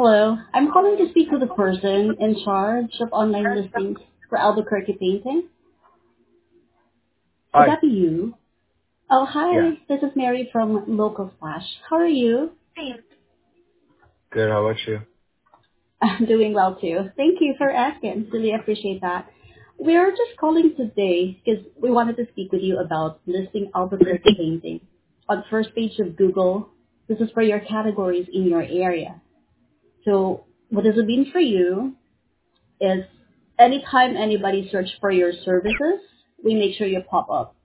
Hello, I'm calling to speak with the person in charge of online listings for Albuquerque Painting. Would Hi. that be you? Oh, Yeah. hi. This is Mary from Local Flash. How are you? Good. How about you? I'm doing well too. Thank you for asking. Really appreciate that. We're just calling today because we wanted to speak with you about listing Albuquerque Painting on first page of Google. This is for your categories in your area. So what does it mean for you is anytime anybody search for your services, we make sure you pop up.